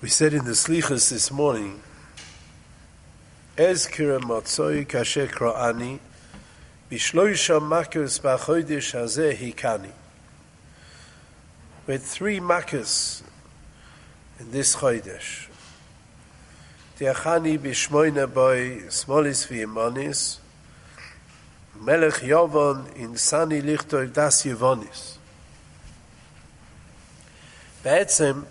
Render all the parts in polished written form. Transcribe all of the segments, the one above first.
We said in the Slichas this morning, Ez kira matzoi kasher kra'ani, bishloisha makkos b'chodesh hazeh hikani. We had 3 makkos in this chodesh. Tiachani bishmoina boy smolis v'yimonis, Melech Yavon in Sani Lichtoi Das Yevonis. Be'etzem,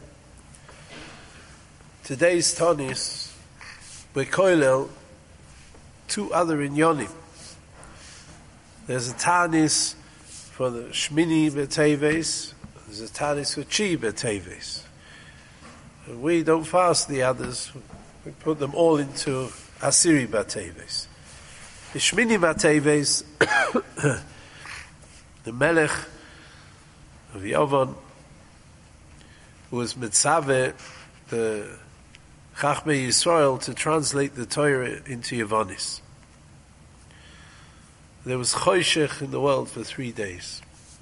today's Tonis, we koilel 2 other inyonim. There's a Tanis for the Shmini B'Teves, there's a Tanis for Chi B'Teves. We don't fast the others, we put them all into Asiri B'Teves. The Shmini B'Teves, the Melech of Yavon, who was Mitzaveh, the Chachmei Yisrael, to translate the Torah into Yavonis. There was Choshech in the world for 3 days.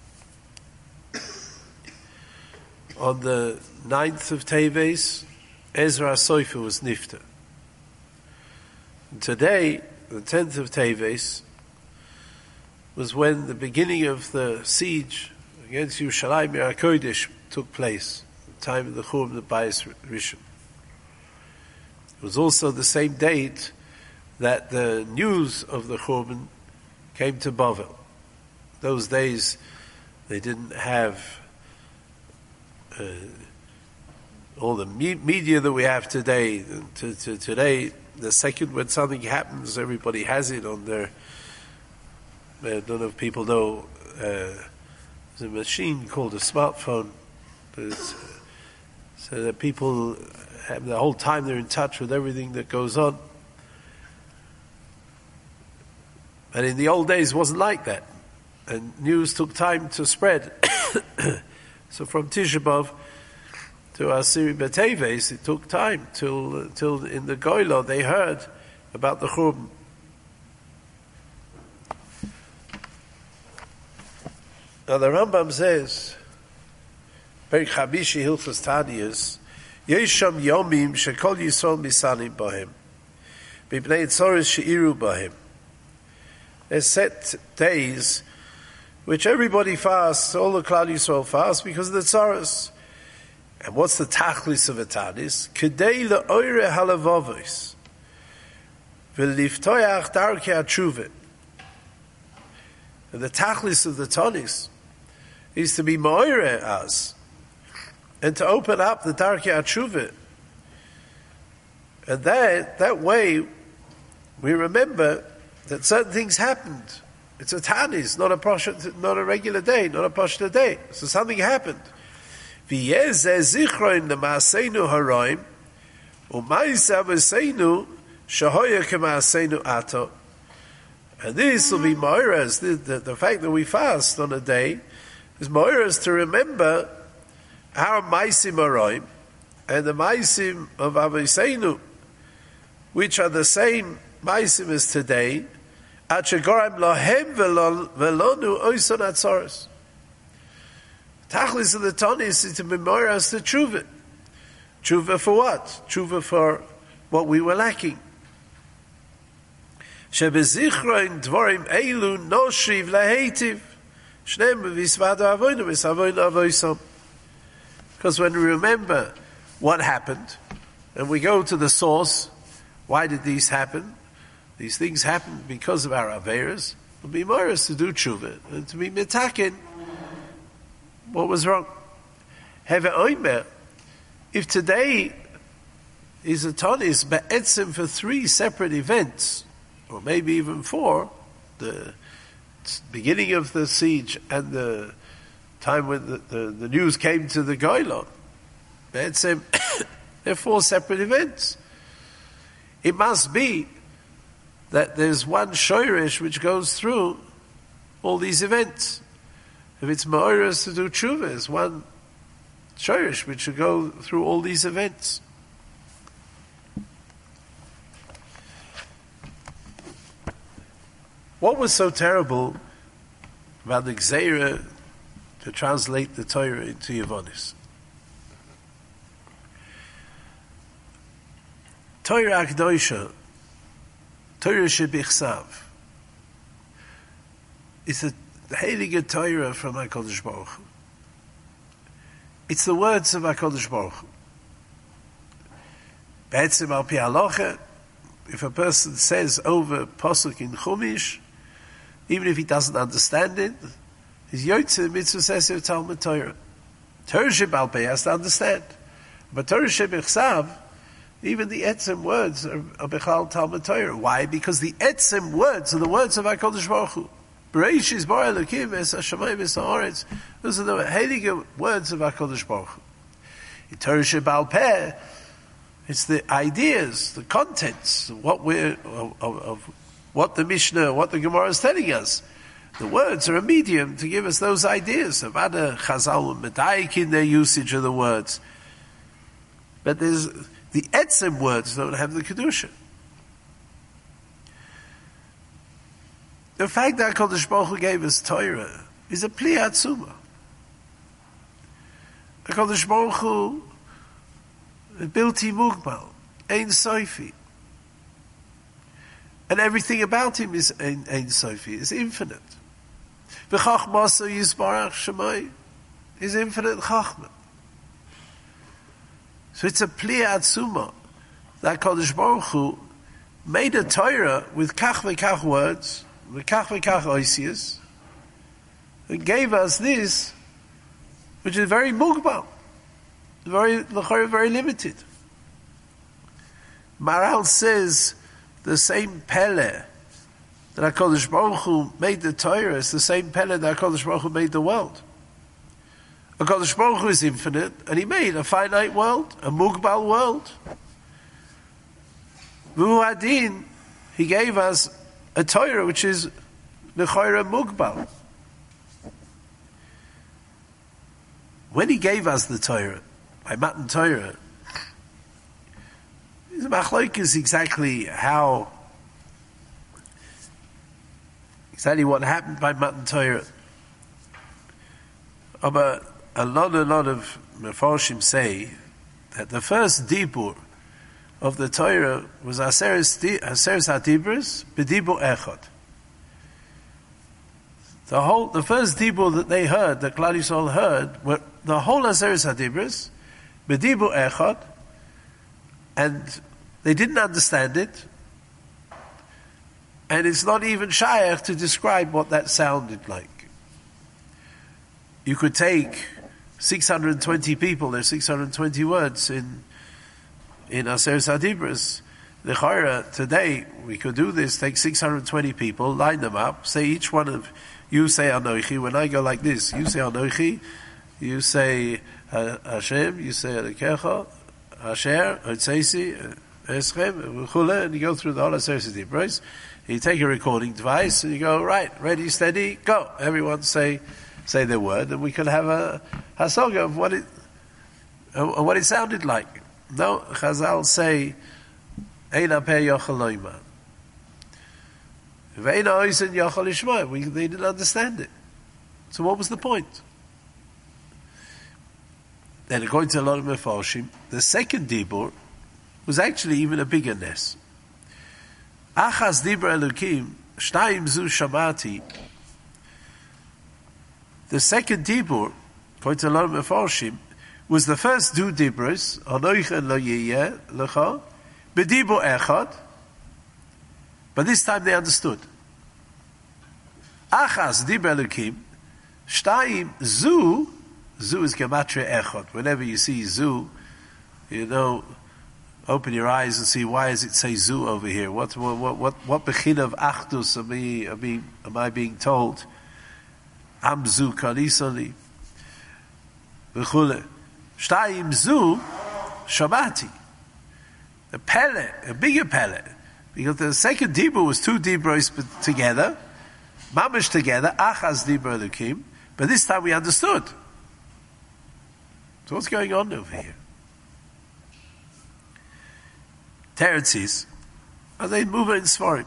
On the 9th of Teves, Ezra Sofer was Nifta. And today, the 10th of Teves, was when the beginning of the siege against Yerushalayim HaKodesh took place, the time of the Churban of Bayis Rishon. It was also the same date that the news of the Churban came to Bavel. Those days, they didn't have all the media that we have today. Today, the second when something happens, everybody has it on their, I don't know if people know, there's a machine called a smartphone, so that people have the whole time they're in touch with everything that goes on. And in the old days it wasn't like that. And news took time to spread. So from Tisha B'Av to Asiri B'Teves, it took time till in the Goyla they heard about the Churban. Now the Rambam says, Perek Chabishi Hilchos Taniyos, Yesham Yomim Shekol Yisrael Misanim Bahem, B'Bnei Tzoros Sheiru Bahem. There's set days which everybody fasts, all the Klal Yisrael fasts because of the Tzoros. And what's the tachlis of a tanis? Kedei le'oire halavavos v'liftoyach darkei hatshuva. And the tachlis of the tanis is to be ma'oire us and to open up the darkei hatshuva. And that way we remember that certain things happened. It's a tanis, not a regular day, not a pashta day. So something happened. V'yezeh zichron l'ma'aseinu haraim, u'ma'isa v'seinu shahoya k'ma'aseinu ato. And this will be moiras, the fact that we fast on a day, is moiras to remember our ma'asim haraim, and the ma'asim of Avoseinu, which are the same ma'asim as today, at shegorim lohem velonu oison atzoros. Tachlis of the Tonis is to memorize us the tshuva. Tshuva for what? Tshuva for what we were lacking. Shebezichroin dvorim eilu noshiv laheitiv. Shneim v'isvado avoinu v'savoinu avoisam. Because when we remember what happened, and we go to the source, why did these happen? These things happened because of our averas. It will be moras to do tshuva, and to be mitakin what was wrong. Have oimer, if today is a tonis be'etzim for 3 separate events, or maybe even 4, the beginning of the siege and the time when the news came to the Goylon, be'etzim, they're 4 separate events. It must be that there's one shoyresh which goes through all these events. If it's ma'oras to do tshuva, it's one shoyresh which should go through all these events. What was so terrible about the Gzeira to translate the Torah into Yavonis? Torah Akdosha, Torah Shebichsav, is a heilige Torah from HaKadosh Baruch Hu. It's the words of HaKadosh Baruch Hu. Be'etzim al pi halacha, if a person says over Pasuk in Chumash, even if he doesn't understand it, his Yotze Mitzvah says in Talmud Torah. Torah Shebal Peh has to understand. But Torah Shebichsav, even the etzem words are Bechal Talmud Torah. Why? Because the etzem words are the words of HaKadosh Baruch Hu. Bereishis bara Elokim es hashamayim es haaretz. Those are the heilige words of HaKadosh Baruch Hu. In Torah Shebal Peh, it's the ideas, the contents of what the Mishnah, what the Gemara is telling us. The words are a medium to give us those ideas. About the Chazal Medaik in their usage of the words. But there's the etzem words don't have the Kedusha. The fact that HaKadosh Baruch Hu gave us Torah is a pli atzuma. HaKadosh Baruch Hu bilti mugbal, ein sofi. And everything about him is ein sofi, is infinite. V'chachmasa yisbarach shemai is infinite chachma. So it's a pli atzuma that HaKadosh Baruch Hu made a Torah with kach v'kach words, with kach v'kach oisias, and gave us this, which is very mugbal, very limited. Maral says the same Pele that HaKadosh Baruch Hu made the Torah is the same Pele that HaKadosh Baruch Hu made the world. HaKadosh Baruch Hu is infinite, and He made a finite world, a mugbal world. V'hu Adin, He gave us a Torah which is L'chayra mugbal. When He gave us the Torah, by Matan Torah, the machlok is exactly what happened by Matan Torah. But a lot of Mefarshim say that the first dibur of the Torah was Aseres HaDibros b'dibur echad. The first dibur that they heard, that Klal Yisrael heard, were the whole Aseres HaDibros b'dibur echad, and they didn't understand it, and it's not even shayach to describe what that sounded like. You could take 620 people, there's 620 words in Aseres HaDibros. L'chayra, today, we could do this, take 620 people, line them up, say each one of you say Anochi. When I go like this, you say Anochi, you say Hashem, you say Elokecha, Asher, Otzeisi, Eschem, V'chule, and you go through the whole Aseres HaDibros. You take a recording device, and you go, right, ready, steady, go. Everyone say their word, and we can have a hasaga of what it sounded like. No, Chazal say, Eina peh yochel loima. Ve'eina oisen yochel lishma. They didn't understand it. So what was the point? Then according to a lot of Mefarshim, the second dibur was actually even a bigger ness. Achas dibur Elokim, shtayim zu shamati. The second dibur, according to a lot of Mefarshim, was the first two dibros, Anoich lo yiyeh lecha, b'dibur echad, but this time they understood. Achas dibur Elokim, shtayim zu is gematria echad. Whenever you see zu, open your eyes and see why does it say zu over here? What bechin of achdus am I being told? Am zu kanisali v'chule. Shtayim zu shamati. A pele, a bigger pele, because the second dibur was two dibros together, mamish together, achaz dibur Elokim, but this time we understood. So what's going on over here? Teretzis, and they move in Sfarim,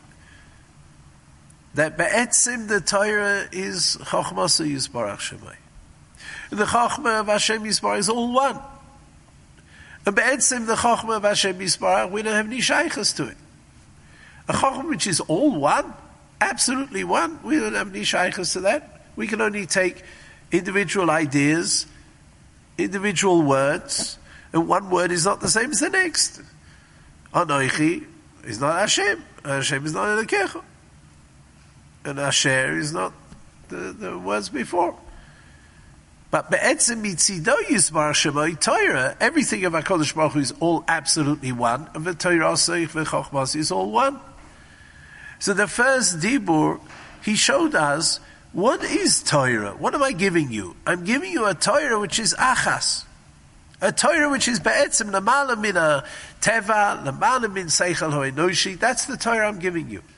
that be'etzim the Torah is Chochmasa Yisbarach Shemai. The Chochma of Hashem Yisbarach is all one. And be'etzim the Chochmah of Hashem Yisbarach, we don't have any shaykhs to it. A Chochmah which is all one, absolutely one, we don't have any shaykhs to that. We can only take individual ideas, individual words, and one word is not the same as the next. Anoichi is not Hashem. Hashem is not Elokecha. And Asher is not the words before. But be'etzem mitzido yisbar shemoi Torah, everything of HaKadosh Baruch Hu is all absolutely one, and the Torah Seich v'Chochmas is all one. So the first Dibur, he showed us, what is Torah? What am I giving you? I'm giving you a Torah which is Achas. A Torah which is be'etzem lamala min a teva, lamala min seichel ho'enoshi. That's the Torah I'm giving you.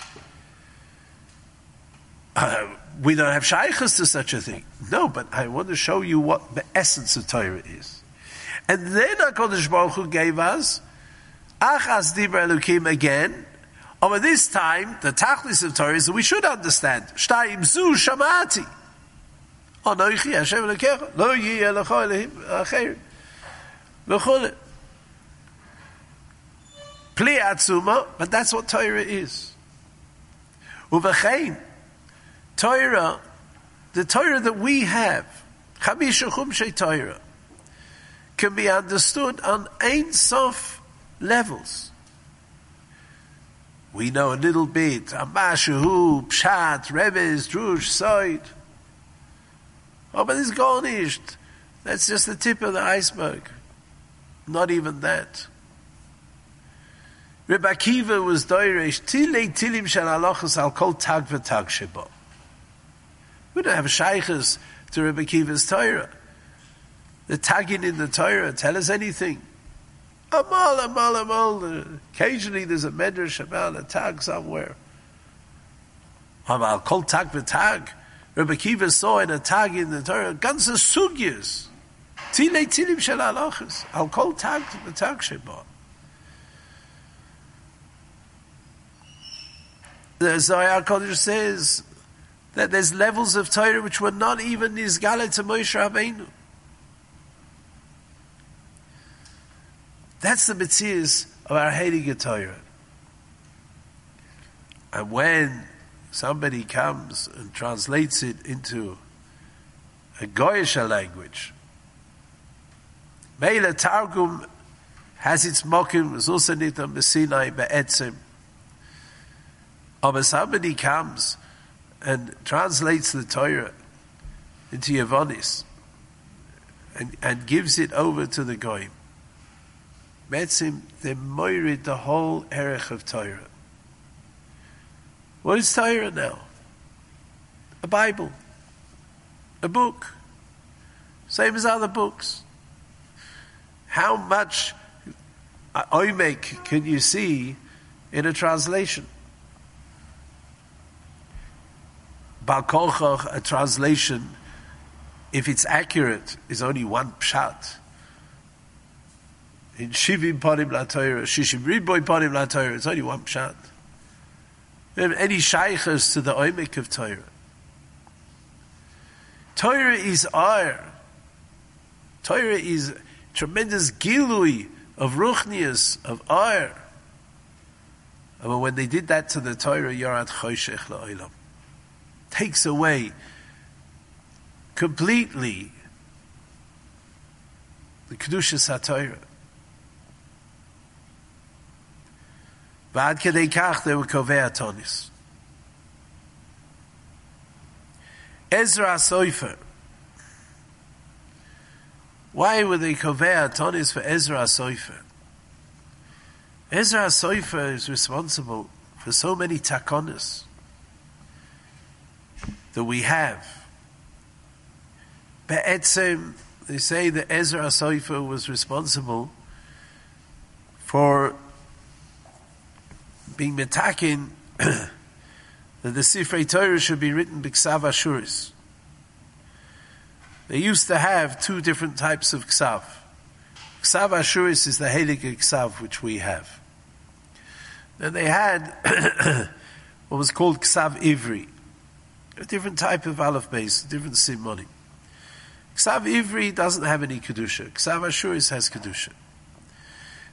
We don't have shaykhs to such a thing. No, but I want to show you what the essence of Torah is. And then HaKadosh Baruch Hu gave us Achas Dibra Elokim again. But this time, the tachlis of Torah is that we should understand. Shtayim zu shamati. Anoichi Hashem Elokecha. Lo yi elecha elehim acher. V'chole. Pli atzuma, but that's what Torah is. Uvechein. Torah, the Torah that we have, Chamisha Chumshei Torah, can be understood on Ein Sof levels. We know a little bit, Amashahu, Pshat, Rebez, Drush, Soid. Oh, but it's garnished. That's just the tip of the iceberg. Not even that. Rebbe Akiva was doiresh, Tilei Tilim Shel Halachos Al Kol Tag V'Tag Sheba. We don't have shaykhs to Rebbe Akiva's Torah. The tagging in the Torah tell us anything. Amal. Occasionally there's a medrash about a tag somewhere. I'll call tag v'tag. Rebbe Akiva saw in a tag in the Torah, ganze sugyas. Tilei tilim shel halachos. I'll call tag v'tag sheba. The Zohar Kodesh says that there's levels of Torah which were not even nizgale to Moshe Rabbeinu. That's the metzius of our Heilige Torah. And when somebody comes and translates it into a Goyish language, Meila Targum has its mokim, was also nitam b'sinai be'etzim. But somebody comes and translates the Torah into Yavonis and gives it over to the Goyim. Metzim, they moirid the whole erech of Torah. What is Torah now? A Bible. A book. Same as other books. How much oimek can you see in a translation? Bal Kolchach, a translation, if it's accurate, is only one pshat. In Shivim Panim La Torah, Shishim Riboy Panim La Torah, it's only one pshat. We have any shaykhs to the oimek of Torah. Torah is ar. Torah is tremendous gilui of ruchnius, of ar. But when they did that to the Torah, Yarad Choshech La'olam, takes away completely the Kedushas HaTorah. V'ad kedei kach they were kovei atonis. Ezra Sofer. Why were they kovei atonis for Ezra Sofer? Ezra Sofer is responsible for so many takonis that we have. Be'etzem, they say that Ezra Sofer was responsible for being metakin that the Sifrei Torah should be written b'ksav ashuris. They used to have two different types of ksav. Ksav ashuris is the heilige ksav which we have. Then they had what was called ksav ivri, a different type of aleph base, different simonim. Ksav ivri doesn't have any kedusha. Ksav ashuris has kedusha.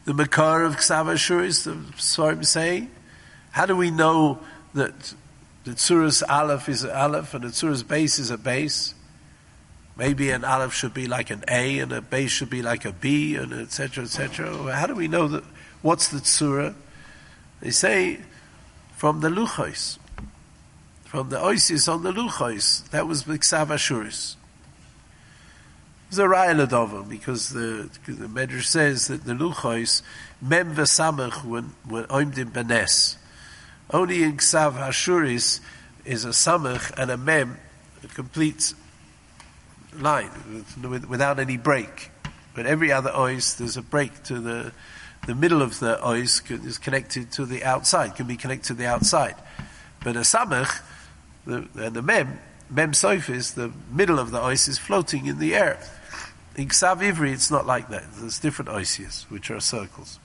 the Makar of Ksav Ashuris, the Svarim say? How do we know that the Tzuras Aleph is an Aleph and the Tzuras Beis is a Beis? Maybe an Aleph should be like an A and a Beis should be like a B, and etc., etc. How do we know that? What's the Tzura? They say from the Luchos, from the Oisis on the Luchos. That was Ksav Ashuris. It's a Raya Ladova, because the Medrash says that the Luchos Mem v'Samach when Oimdim Benes. Only in Ksav Ashuris is a Samach and a Mem, a complete line without any break. But every other ois, there's a break to the middle of the ois is connected to the outside, can be connected to the outside. But a samach, the mem sofis, the middle of the ois is floating in the air. In Ksav Ivri, it's not like that. There's different oisias, which are circles.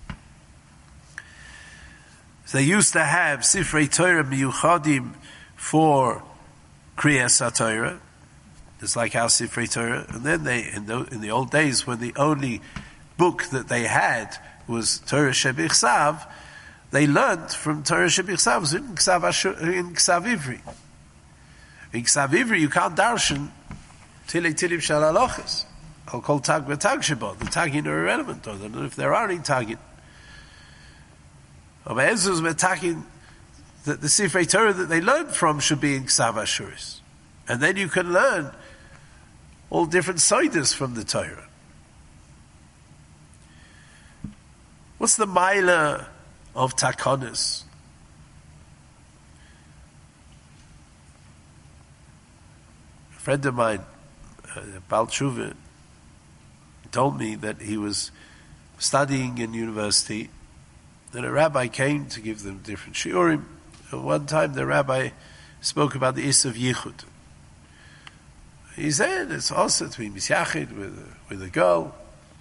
So they used to have Sifrei Torah miyuchadim for Kriyas HaTorah. It's like our Sifrei Torah. And then in the old days, when the only book that they had was Torah Shebichsav, they learned from Torah Shebichsav in Ksav Ivri. In Ksav Ivri, you can't darshan Tilei Tilim Shal Halachos. I'll call Tag V'Tag Shabbat. The Tagin are irrelevant. I don't know if there are any Tagin. But Ezra's Metagin, that the Sifrei Torah that they learned from should be in Ksav Ashuris. And then you can learn all different siders from the Torah. What's the Maila of Takonis? A friend of mine, Baal Tshuva, told me that he was studying in university, and a rabbi came to give them different shiurim. And one time the rabbi spoke about the Is of Yichud. He said it's also to be misyachid with a girl.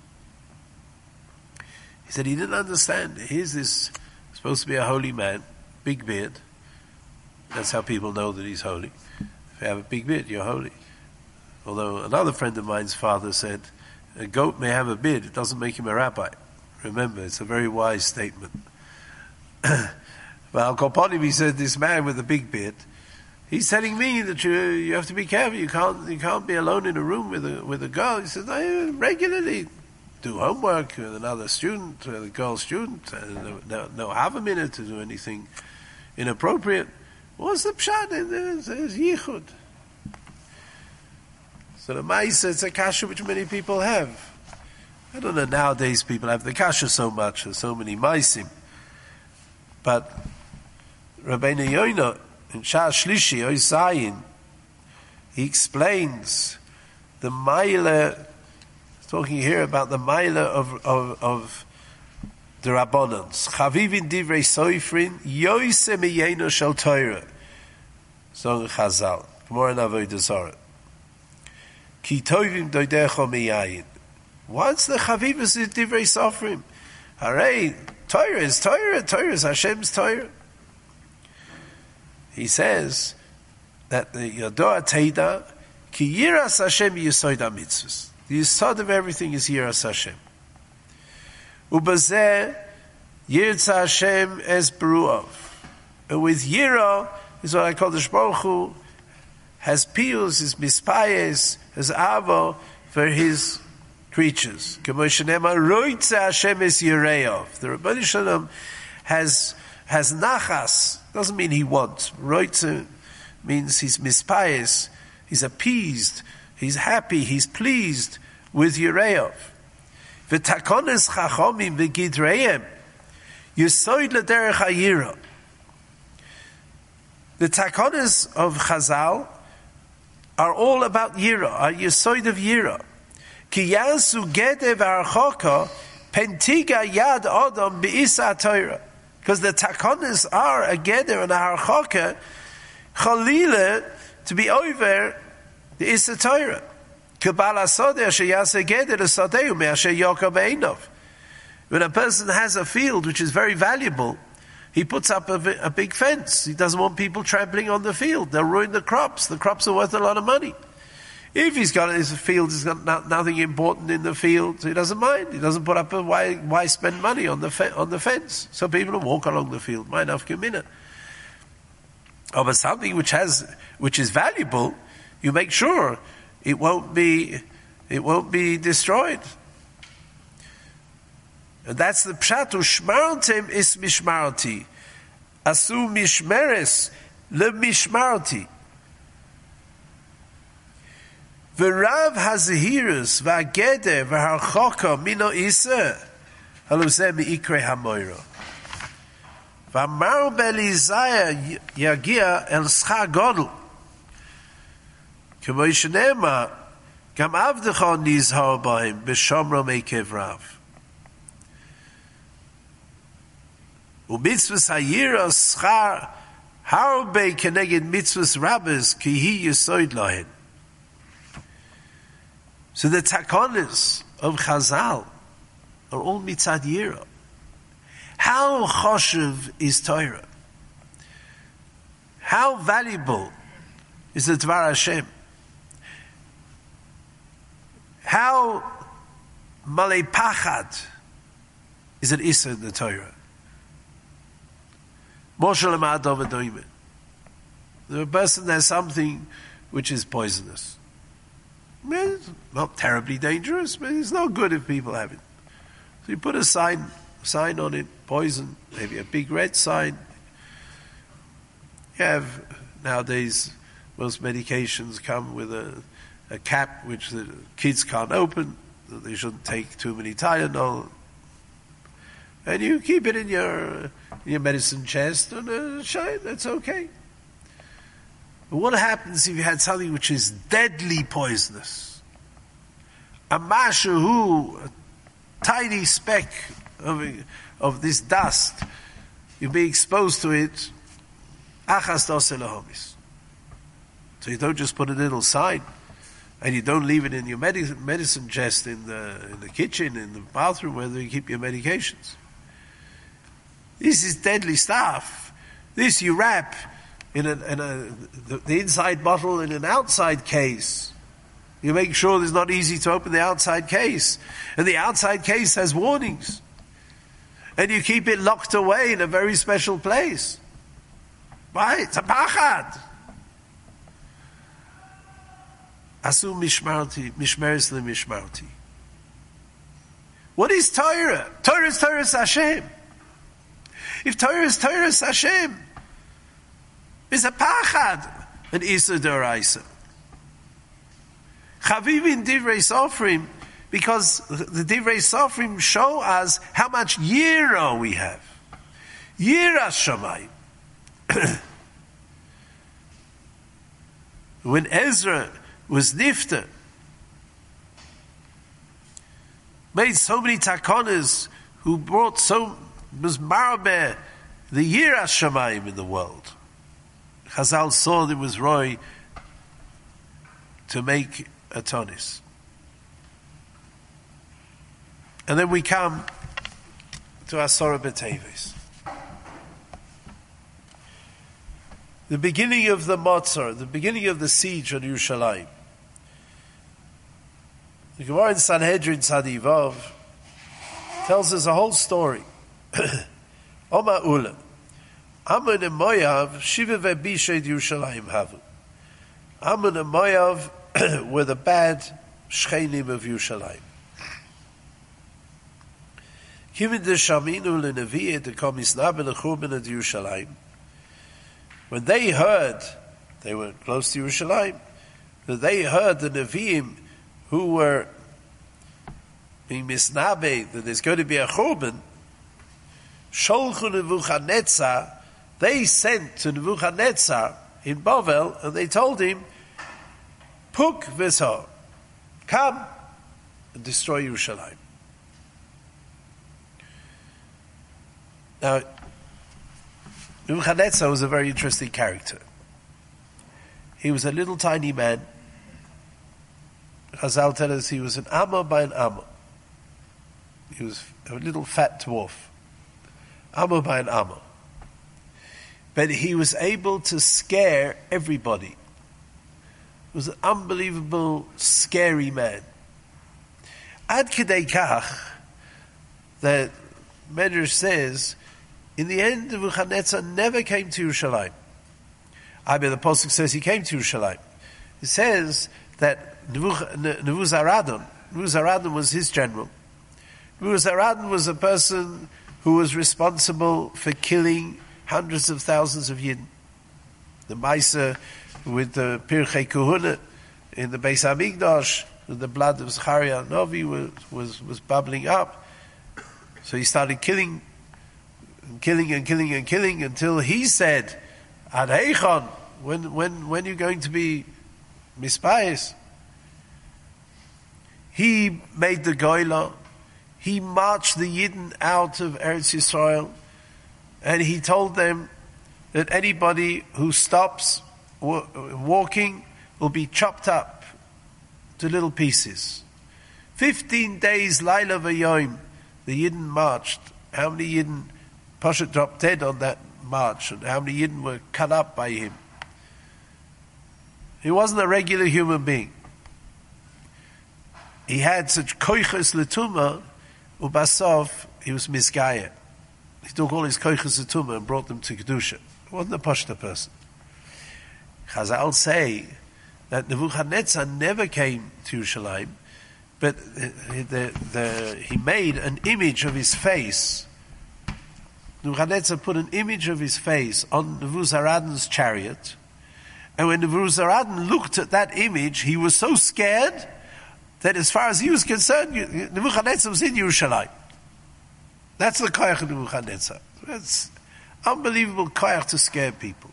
He said he didn't understand. Here's this supposed to be a holy man, big beard. That's how people know that he's holy. If you have a big beard, you're holy. Although another friend of mine's father said, a goat may have a beard, it doesn't make him a rabbi. Remember, it's a very wise statement. But Al Koponim, he said, this man with a big beard, he's telling me that you have to be careful. You can't be alone in a room with a girl. He says, I regularly do homework with another student, with a girl student, and no have a minute to do anything inappropriate. What's the pshat in there? It says yichud. So the ma'isa, it's a kasha which many people have. I don't know, nowadays people have the kasha so much, there's so many maisim. But Rabbeinu Yoina, in Shah Shlishi, Oy Zayin, he explains the Maila, talking here about the Maila of the Rabbanans. Chavivin divrei soifrin, yoise miyeno shel Torah. Song Chazal. Gemara in Avodah Zarah. Ki tovim doidecho miyayin. What's the Chavivus in divrei sofrim? Hooray, Torah is Torah. Torah is Hashem's Torah. He says that the Yodoa Teida, Ki Yiras Hashem Yisoid HaMitzvos. The Yisod of everything is Yiras Hashem. Ubazeh Yirtza Hashem Es Beru'ov. And with Yira is what I call the Baruch Hu has piyus, has mispayes, has avo for his creatures. K'mo shenema roitza Hashem Es Yireov. The Rebbeinu Shalom has nachas. Doesn't mean he wants. Roitza means he's mispayes, he's appeased, he's happy, he's pleased with Yireov. V'takones chachomim v'gidreim yisoid l'derech hayira. The takones of Chazal are all about Yira, are yisoid of Yira. Ki yasu gede v'archoka pentiga yad odom be'isa Torah. Because the takonis are a geder and a harchoka, chalila, to be over the Issa Torah. Kabbalah Sodeh sheyase geder l'sadeu me'asher yoka be'enov. When a person has a field which is very valuable, he puts up a big fence. He doesn't want people trampling on the field. They'll ruin the crops. The crops are worth a lot of money. If he's got his field, he's got nothing important in the field, he doesn't mind. He doesn't put up why spend money on the fence? So people will walk along the field. Might have minute. Oh, but something which is valuable, you make sure it won't be destroyed. And that's the pshat. Ushmartem is mishmarti. Asu mishmeres le mishmarti. V'rav hazehirus v'ageder v'harchoka mino iseh haluzeh mi'ikre hamoiro. V'amar belizaya yagia el schar godel. K'mo shenema gam avdecha nizhar b'hem b'shomro meikev rav. U'mitzvus hayira schar harbe keneged mitzvus rabbis ki hi yisoid lahen. So the takonis of Chazal are all mitzad yira. How choshev is Torah? How valuable is the Dvar Hashem? How malei pachad is it Issa in the Torah? Moshe lema'adov adoime. The person has something which is poisonous. It's not terribly dangerous, but it's not good if people have it. So you put a sign on it, poison, maybe a big red sign. You have, nowadays, most medications come with a cap which the kids can't open, so they shouldn't take too many Tylenol. And you keep it in your medicine chest and shine, that's okay. But what happens if you had something which is deadly poisonous? A mashahu, a tiny speck of this dust, you'll be exposed to it, achas doseh lahomis. So you don't just put a little sign, and you don't leave it in your medicine chest in the kitchen, in the bathroom where you keep your medications. This is deadly stuff. This you wrap in the inside bottle in an outside case. You make sure it's not easy to open the outside case. And the outside case has warnings. And you keep it locked away in a very special place. Why? It's a pachad. Asu mishmarti, mishmeres le mishmarti. What is Torah? Torah is Torah Hashem. If Torah is Torah Hashem, it's a pachad, an Issa D'oraisa. Chavivin Divrei Sofrim, because the Divrei Sofrim show us how much Yira we have. Yira Shamayim. When Ezra was nifter, made so many takonas, who brought was marabeh the Yira Shamayim in the world. Chazal saw there was Roy to make a tonis. And then we come to Asora B'Teves. The beginning of the Matzor, the beginning of the siege on Yerushalayim. The Gemara in Sanhedrin Tzadivav tells us a whole story. Oma Ula. Ammon and Moav, Shiva ve'Bished Yerushalayim havu. Ammon and Moav were the bad Shchenim of Yerushalayim. Kimin de Shaminu leNevi'eh de Komisnab leChurban at Yerushalayim. When they heard, they were close to Yerushalayim, that they heard the Nevi'im who were being misnabe, that there's going to be a Churban, Sholchu Nebuchadnezzar, they sent to Nebuchadnezzar in Bavel, and they told him, Puk v'zor, come and destroy Yerushalayim. Now, Nebuchadnezzar was a very interesting character. He was a little tiny man. Chazal tell us he was an Amma by an Amma. He was a little fat dwarf. Amma by an Amma. But he was able to scare everybody. was an unbelievable, scary man. Ad Kedei Kach, that Medrash says, in the end, Nebuchadnezzar never came to Yerushalayim. I mean, the Pasuk says he came to Yerushalayim. It says that Nebuzaradan was his general. Nebuzaradan was a person who was responsible for killing hundreds of thousands of Yidden. The Maisa with the Pirchei Kohuna in the Beis Hamikdash, with the blood of Zechariah Novi was bubbling up. So he started killing until he said, Ad Heichon, when are you going to be mispayis? He made the Goyla. He marched the Yidden out of Eretz Yisrael, and he told them that anybody who stops walking will be chopped up to little pieces. 15 days, Laila v'Yom, the Yidden marched. How many Yidden Pasha dropped dead on that march, and how many Yidden were cut up by him? He wasn't a regular human being. He had such koiches l'tumah, ubasov, he was misgaya. He took all his koiches l'tumah and brought them to Kedusha. He wasn't a Pashta person. Chazal say that Nebuchadnezzar never came to Yerushalayim, but he made an image of his face. Nebuchadnezzar put an image of his face on Nebuzaradan's chariot, and when Nebuzaradan looked at that image, he was so scared that as far as he was concerned, Nebuchadnezzar was in Yerushalayim. That's the koyach of Nebuchadnezzar. That's unbelievable koyach to scare people.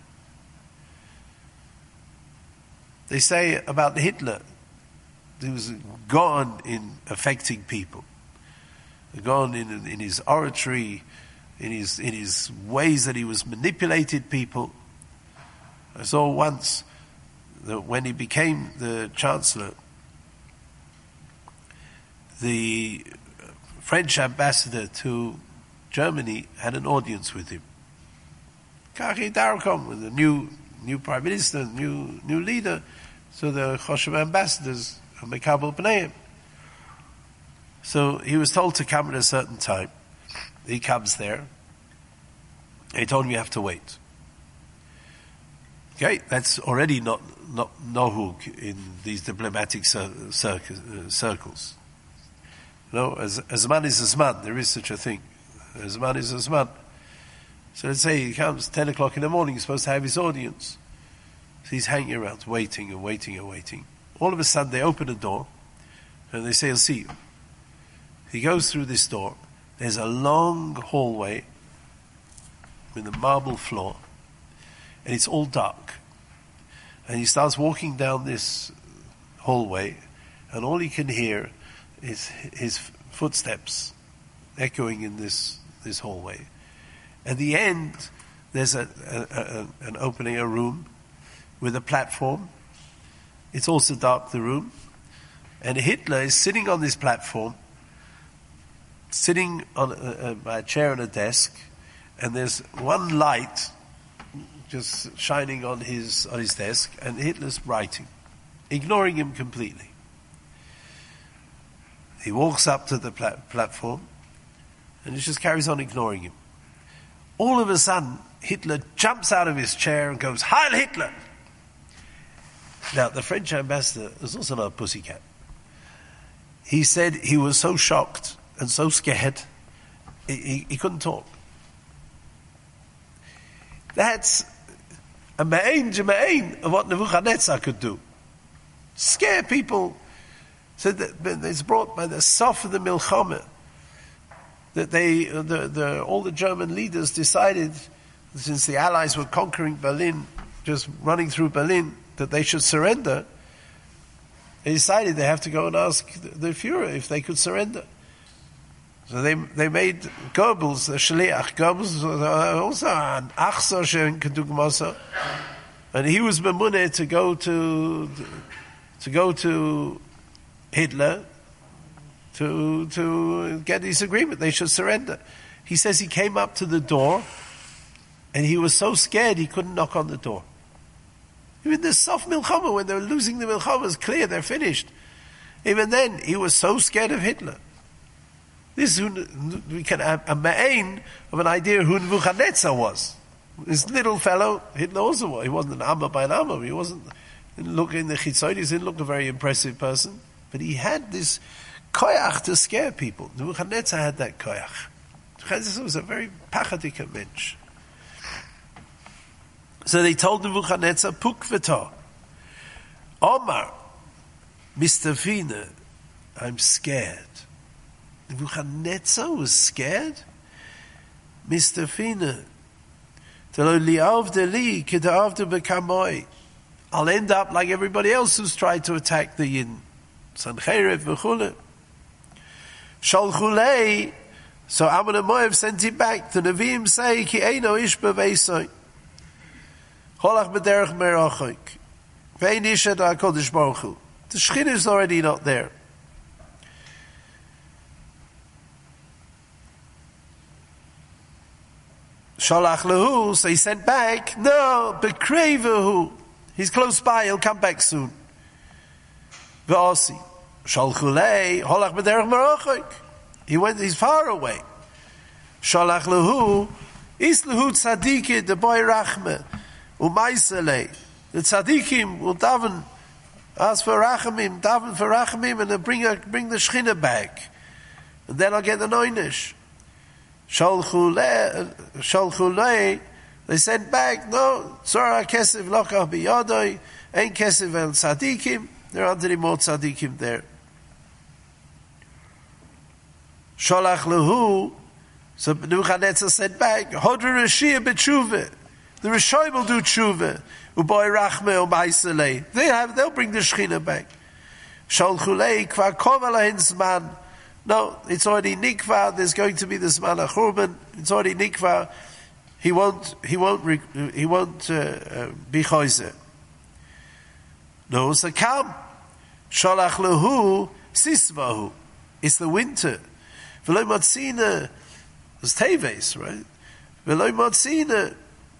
They say about Hitler, he was gone in affecting people, gone in his oratory, in his ways that he was manipulated people. I saw once that when he became the Chancellor, the French ambassador to Germany had an audience with him. Kachi Darkom, with the new prime minister, new leader, so the Choshev ambassadors are Mekabel B'neiim. So he was told to come at a certain time. He comes there. They told him you have to wait. Okay, that's already not nohug in these diplomatic circles. You know, as man is as man, there is such a thing. As man is as man. So let's say he comes 10 o'clock in the morning, he's supposed to have his audience. So he's hanging around, waiting. All of a sudden they open a door and they say, I'll see you. He goes through this door. There's a long hallway with a marble floor, and it's all dark. And he starts walking down this hallway, and all he can hear is his footsteps echoing in this hallway. At the end, there's an opening, a room with a platform. It's also dark, the room. And Hitler is sitting on this platform, sitting on a chair and a desk, and there's one light just shining on his desk, and Hitler's writing, ignoring him completely. He walks up to the platform, and he just carries on ignoring him. All of a sudden, Hitler jumps out of his chair and goes, Heil Hitler! Now, the French ambassador was also not a pussycat. He said he was so shocked and so scared, he couldn't talk. That's a ma'ain of what Nebuchadnezzar could do. Scare people. So that it's brought by the Sof of the Milchama that all the German leaders decided, since the Allies were conquering Berlin, just running through Berlin, that they should surrender. They decided they have to go and ask the Führer if they could surrender. So they made Goebbels, the Shaliach. Goebbels was also an Achso Shen Kedugmasa, and he was Memune to go to Hitler to get this agreement. They should surrender. He says he came up to the door, and he was so scared he couldn't knock on the door. Even the soft milchama, when they were losing the milchama, it's clear they're finished. Even then, he was so scared of Hitler. This we can have a ma'ain of an idea who Nebuchadnezzar was. This little fellow, Hitler also was. He wasn't an Amma by an Amma. He didn't look in the Chitzonius, didn't look a very impressive person. But he had this koyach to scare people. Nebuchadnezzar had that koyach. Nebuchadnezzar was a very pachadika mensch. So they told Nebuchadnezzar, Puk v'to. Omar, Mr. Fina, I'm scared. Nebuchadnezzar was scared? Mr. Fina, I'll end up like everybody else who's tried to attack the Yidden. Sancheriv v'chule. Shalchulei, so Ammon and Moav sent him back. The Nevi'im say, Ki eino ish b'veisoi. Holach b'derech merachoik. Ve'ein ish et HaKadosh Baruch Hu. The Shekhinah is already not there. Shalach lehu, so he sent back, no, bekrevehu. He's close by, he'll come back soon. V'osi. Shalchulei, holach b'derech merachoik. He's far away. Shalach lehu, is lehu tzadikid, the boy rachme, u'maiselei. The tzadikim will daven, ask for rachamim, daven for rachamim, and they'll bring the Shekhinah back. And then I'll get the noinish. Shalchulei, they sent back, no, Tzora Kesef Lokach B'Yadoi, Ein Kesef El Tzadikim, there aren't any more Tzadikim there. Sholach Lehu, so Nebuchadnezzar sent back, Hodru Rashia B'Tshuva, the Rishoy will do Tshuva, Uboy Rachme U'Maiselei, they'll bring the Shekhinah back. Shalchulei, Kvar Kov Alahin Zman, no, it's already nikva. There's going to be this Zman HaChurban. It's already nikva. He won't be choizer. No, so come. Sholach lehu sisvahu. It's the winter. V'lo matzina. It's teves, right? V'lo matzina.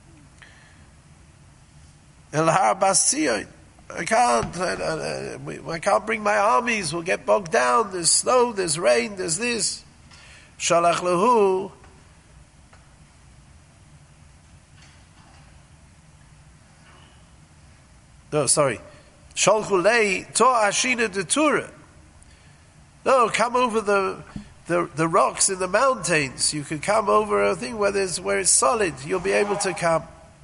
El har bas Tzion. I can't bring my armies, we'll get bogged down, there's snow, there's rain, there's this. Shalach lehu. No, sorry. Shalchulei to ashina de Tura. No, come over the rocks in the mountains. You can come over a thing where it's solid, you'll be able to come.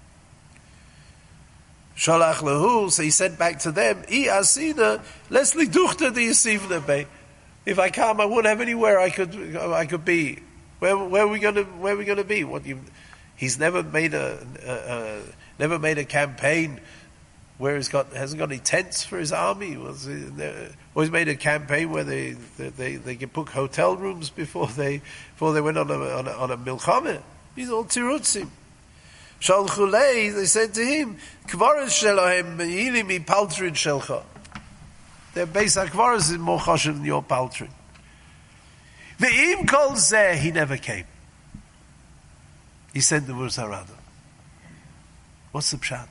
Shalach lehu, so he sent back to them, I asina, leslie duchte di yisivna be. If I come, I wouldn't have anywhere I could be. Where are we going to be? He's never made a campaign where hasn't got any tents for his army. Always made a campaign where they can book hotel rooms before they went on a milchama. He's all tirutzim. Shalchulei, they said to him, Kvaras shelahem me'ili mi paltrin shelcha. Their base akvaras is more choshev than your paltrin. Ve'im kol zeh, he never came. He sent the words harada. What's the pshat?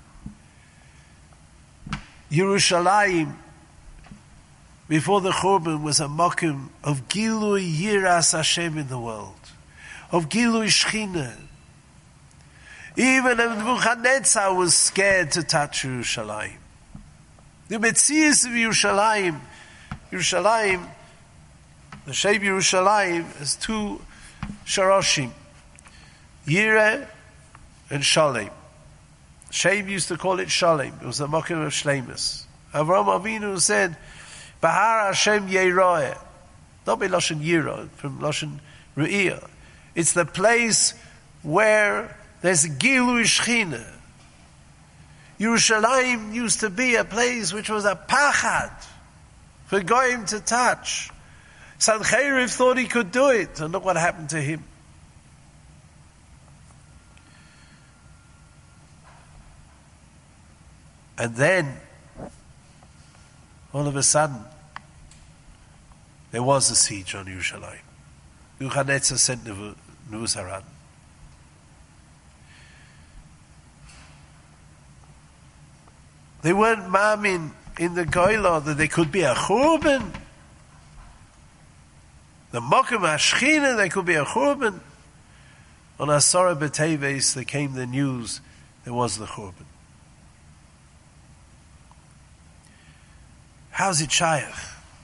Yerushalayim, before the Churban, was a mokum of Gilui Yiras Hashem in the world, of Gilui Shechina. Even Nebuchadnezzar was scared to touch Yerushalayim. The Metzias of Yerushalayim, the shape Yerushalayim has two sharoshim, Yireh and Shalem. Shem used to call it Shalem. It was the mokum of Shlemus. Avraham Avinu said, Bahar Hashem Yeroeh. Not be Lashon Yirah, from Lashon Ru'iyah. It's the place where there's Gilui Shechina. Yerushalayim used to be a place which was a pachad for Goyim to touch. Sancheriv thought he could do it, and look what happened to him. And then, all of a sudden, there was a siege on Yerushalayim. Nebuchadnezzar sent Nebuzaradan. They weren't mamin in the Goyla that there could be a Churban. The Mokum HaShechina, there could be a Churban. On Asara B'Teves, there came the news there was the Churban. How's it Shaykh?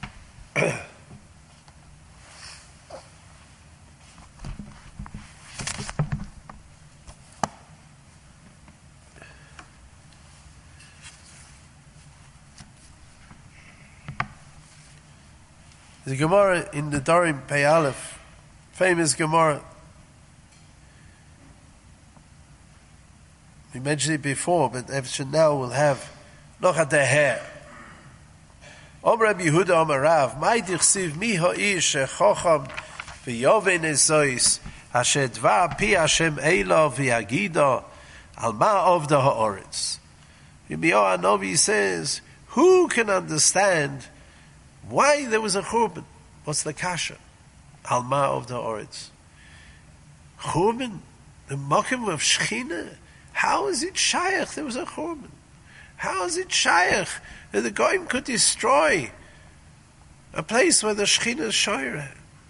The Gemara in the Dorim Pei Aleph, famous Gemara. We mentioned it before, but now we'll have noch at the hair. Om Rabbi Yehuda Amar Rav, Mai dichsiv mi ha'ish shechocham v'yoven ezois asher dva pi Hashem eila v'yagida al ma ovda ha'oretz. Yirmiyahu Hanavi says, who can understand why there was a Churban? What's the kasha? Al ma ovda ha'oretz. Churban, the mokim of Shechina. How is it Shaykh there was a Churban? How is it Shaykh that the Goyim could destroy a place where the Shechina is Shoyreh?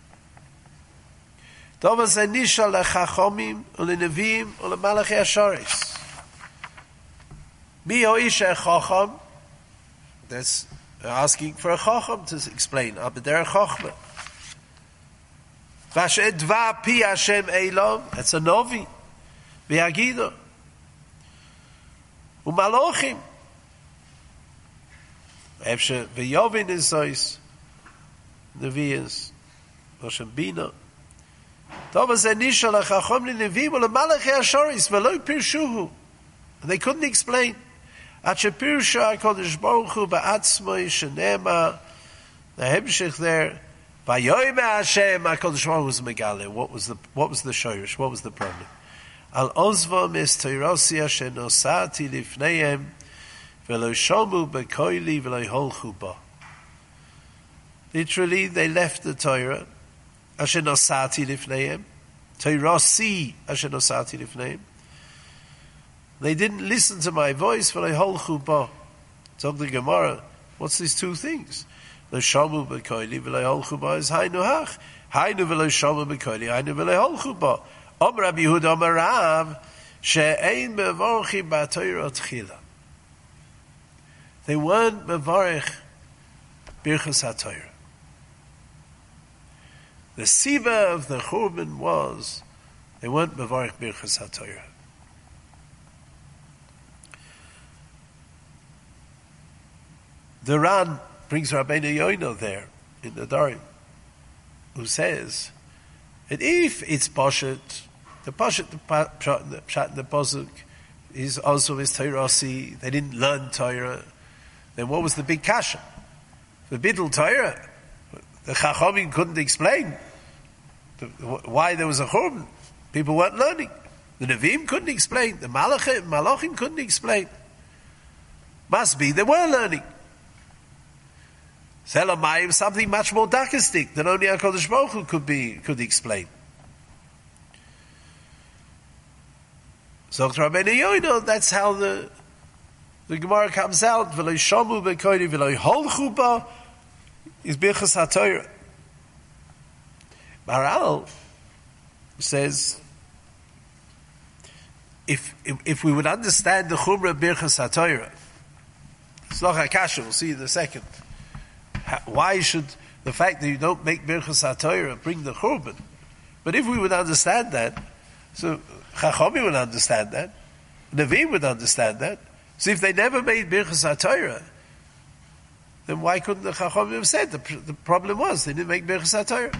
Dova Zanisha lechachomim ulenevim ulemalachei hasharis. Mi ho'isha chacham. That's asking for a chacham to explain. But they're a chachma. Vashe dva pi Hashem eilov. That's a novi. V'yagido. Umalochim. Efshe v'yovin izois. Nevi'is. Moshe Bina. Tova zenisha lechachom linevim ulemalachei hasharis v'lo pirshuhu. And they couldn't explain. Ache pirsha HaKadosh Baruch Hu ba'atzmoi shenema. The hemshich there. Vayoyme Hashem HaKadosh Baruch Hu was megale. What was the shorish? What was the problem? Al ozvam es teirasia shenosati lifneihem v'lo shomu bekoili v'lo holchu ba. Literally, they left the Torah. Asher nosati lifneihem. Teirasi asher nosati lifneihem. They didn't listen to my voice v'lo holchu ba. Talk the Gemara. What's these two things? Lo shomu bekoili v'lo holchu ba is hainu hach. Hainu v'lo shomu bekoili. Hainu v'lo holchu ba. Om Rabbi Yehuda Amar Rav, she'ein mevorchi ba'Torah tchila. They weren't mevorich birchas haTorah. The siva of the Churban was they weren't mevorich birchas haTorah. The Ran brings Rabbeinu Yoino there in the Dorim, who says that if it's poshet, the pshat in the pasuk is also his Torah. They didn't learn Torah. Then what was the big kasha? The bidul Torah. The Chachamim couldn't explain why there was a Churban. People weren't learning. The Nevi'im couldn't explain. The Malachim couldn't explain. Must be they were learning. Selamayim, something much more darkistic than only HaKadosh Baruch Hu could explain. So Rabbeinu Yoino, that's how the Gemara comes out. V'lo shomu bekoili v'lo holchu ba is birchas haTorah. Maral says, if we would understand the chumrah birchas haTorah, it's not hakasha. We'll see in a second. Why should the fact that you don't make birchas haTorah bring the churban? But if we would understand that, so Chachamim would understand that. Nevi'im would understand that. So if they never made birchas haTorah, then why couldn't the Chachamim have said the problem was they didn't make birchas haTorah?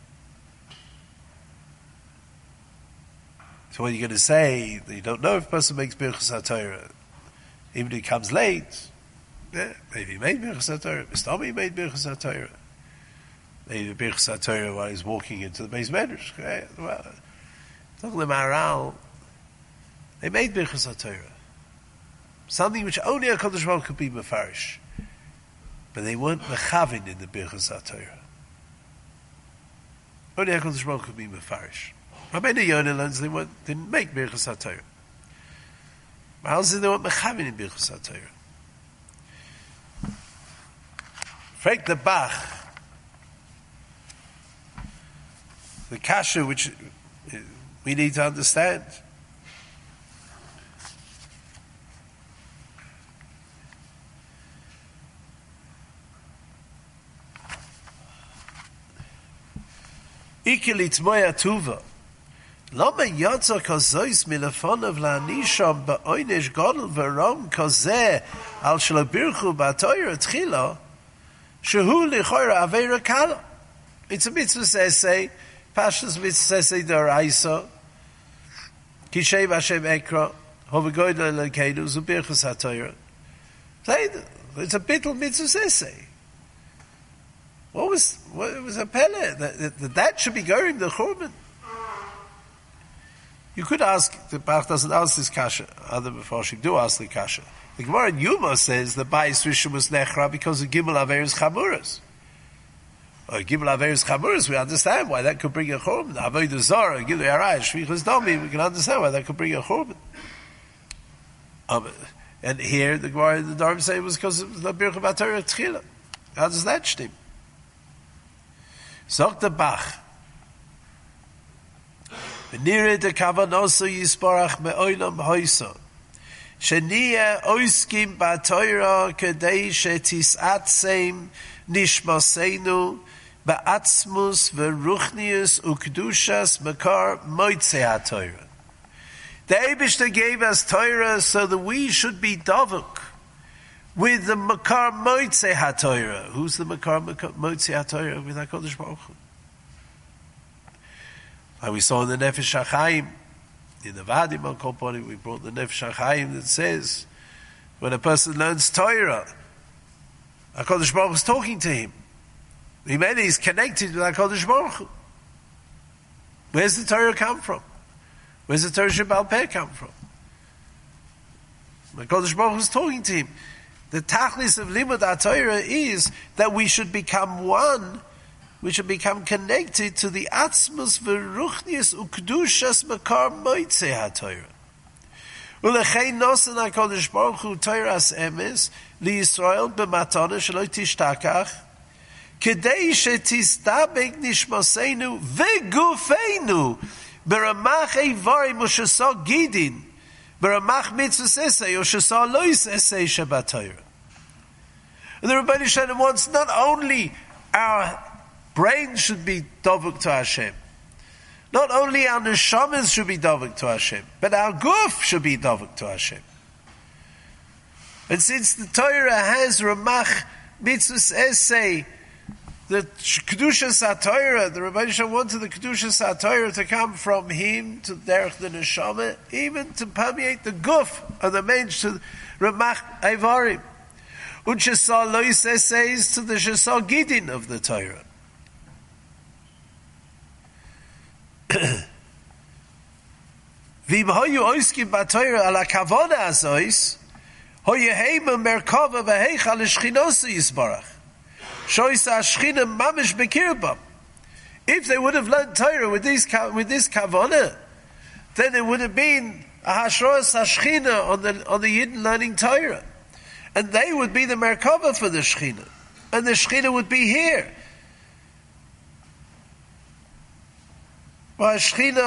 So what are you going to say? You don't know if a person makes birchas haTorah. Even if he comes late, yeah, maybe he made birchas haTorah. Mistami made birchas haTorah. Maybe birchas haTorah while he's walking into the Beis Medrash. Okay? Well, talking to Maharal, they made birchas haTorah. Something which only HaKadosh Baruch Hu could be mefarish. But they weren't mechavin in the birchas haTorah. Only HaKadosh Baruch Hu could be mefarish. Rabbeinu Yoina learns they didn't make birchas haTorah. Maharal says they weren't mechavin in birchas haTorah. Fragt the Bach, the kasha which we need to understand. Ikilit moya tuva. Lama yatsa kazois milafonav la'anisham ba'oinish godel v'rom kazeh al shalabirchu ba'toyer tchila shehu lichora aveira kala. It's a mitzvah sesei, Pashas mitzvah sesei d'oraisa, kishev Hashem ekra, hovagoyda l'kedu, zubirchus ha'toyer. It's a bittul mitzvah sesei. What was a pele? That should be going the churban. You could ask, the Bach doesn't ask this kasha, other Mefarshim do ask the kasha. The Gemara in Yuma says the Bayis Rishon was nechra because of Gimel Averis Chamuras. Or Gimel Averis Chamuras, we understand why that could bring a churban. Avodah Zarah, Gilui Arai, Shvichas Domi, we can understand why that could bring a churban. And here the Gemara in the Dharm say it was because of the Bircha B'Torah Tchila. How does that stem? Sagt der Bach, V'nire de kavanoso yisparach me'olam hoyso, sheniya oiskim ba'toira kedei shetis'atzem nishmaseinu ba'atzmus v'ruchnius u'kedushas mekar moitzei ha'toira. The Eibishter gave us Torah so that we should be davuk with the Makar Moitzei HaTorah. Who's the Makar Moitzei HaTorah with HaKadosh Baruch Hu? And we saw in the Nefesh HaChaim, in the Vadim on Kolponi, we brought the Nefesh HaChaim that says, when a person learns Torah, HaKadosh Baruch Hu is talking to him. He's connected with HaKadosh Baruch Hu. Where's the Torah come from? Where's the Torah Shebal Peh come from? HaKadosh Baruch Hu is talking to him. The tachlis of limud HaTorah is that we should become one, we should become connected to the atzmus v'ruchnius u'kedushas makar moitzei HaTorah. U'lechein nosen HaKadosh Baruch Hu Torahs emes liYisrael b'matana shelo tishtakach kedei shetistabek nishmaseinu v'gufeinu beramach eivarim u'shesah gidin beramach mitzvah esei u'shesah lois esei Shabbat Torah. And the Rebbeinu Shalom wants not only our brain should be dovuk to Hashem, not only our neshamas should be dovuk to Hashem, but our guf should be dovuk to Hashem. And since the Torah has ramach mitzvahs esei, the kedushas HaTorah, the Rebbeinu Shalom wanted the kedushas HaTorah to come from him to derech the neshama, even to permeate the guf of the mensch to ramach eivarim. Und Shesah Lois says to the Shesah Gidin of the Torah. V'im hoyu oiskim b'Torah ala kavona azois, hoyu heima merkava v'heicha l'shchinosu yisbarach. Shois ha'shchina mamish bekirbam. If they would have learned Torah with this kavona, then it would have been a hashros hashchina on the Yidden learning Torah. And they would be the Merkava for the Shechina. And the Shechina would be here. And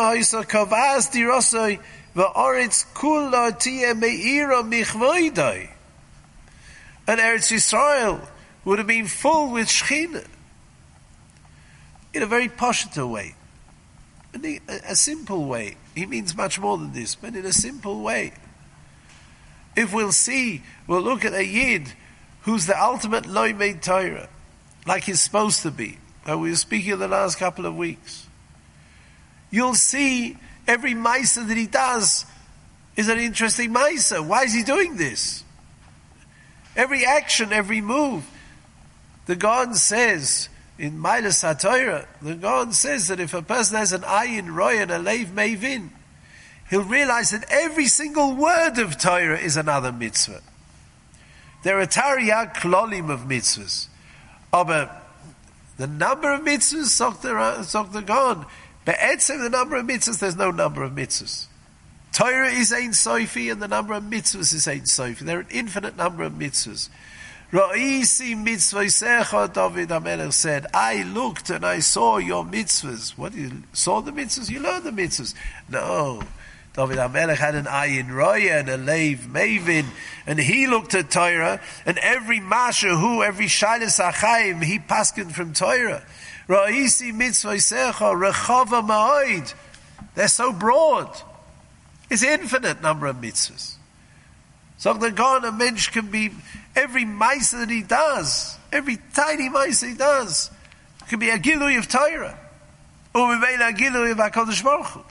Eretz Yisrael would have been full with Shechina. In a very poshut way. In a simple way. He means much more than this, but in a simple way. If we'll look at a Yid who's the ultimate loymei Torah, like he's supposed to be, and we were speaking the last couple of weeks. You'll see every Maisa that he does is an interesting Maisa. Why is he doing this? Every action, every move. The Gaon says, in Mailas HaTorah, the Gaon says that if a person has an ayin roy and a leiv mevin, he'll realize that every single word of Torah is another mitzvah. There are tariyah klolim of mitzvahs. But the number of mitzvahs, sagt the Gaon, be'etzem the number of mitzvahs, there's no number of mitzvahs. Torah is ein sofi and the number of mitzvahs is ein sofi. There are an infinite number of mitzvahs. Ra'isi mitzvaysecha, David HaMelech said, I looked and I saw your mitzvahs. What, you saw the mitzvahs? You learned the mitzvahs. No. David HaMelech had an ayin roya and a leiv mavin, and he looked at Torah, and every mashahu, every shaylas achayim, he paskened from Torah. Ra'isi mitzvaysecha, rechava ma'oid. They're so broad. It's infinite number of mitzvahs. So the God, a mensch can be, every mice that he does, every tiny mice he does, can be a gilui of Torah. Or a gilui of HaKadosh Baruch Hu.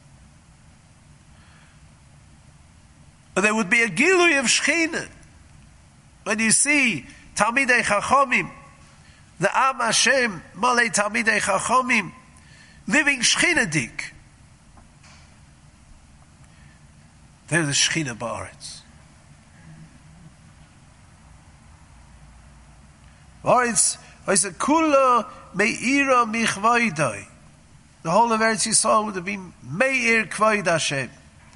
But there would be a gilui of Shechina. When you see Talmidei Chachomim, the Am Hashem, Malei Talmidei Chachomim, living Shechinadik. They're the Shechina Ba'aretz. Ba'aretz, I said, Kula Me'ira Michvaidai. The whole of Eretz Yisrael would have been Me'ir Kvaid Hashem.